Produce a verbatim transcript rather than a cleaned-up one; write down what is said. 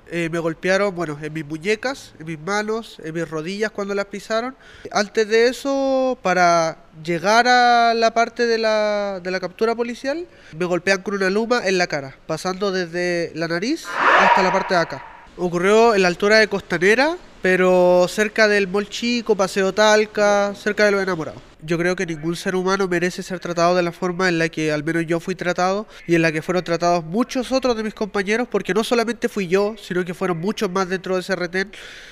Eh, me golpearon, bueno, en mis muñecas, en mis manos, en mis rodillas cuando las pisaron. Antes de eso, para llegar a la parte de la, de la captura policial, me golpean con una luma en la cara, pasando desde la nariz hasta la parte de acá. Ocurrió en la altura de Costanera, pero cerca del Mall Chico, Paseo Talca, cerca de Los Enamorados. Yo creo que ningún ser humano merece ser tratado de la forma en la que al menos yo fui tratado y en la que fueron tratados muchos otros de mis compañeros, porque no solamente fui yo, sino que fueron muchos más dentro de ese retén.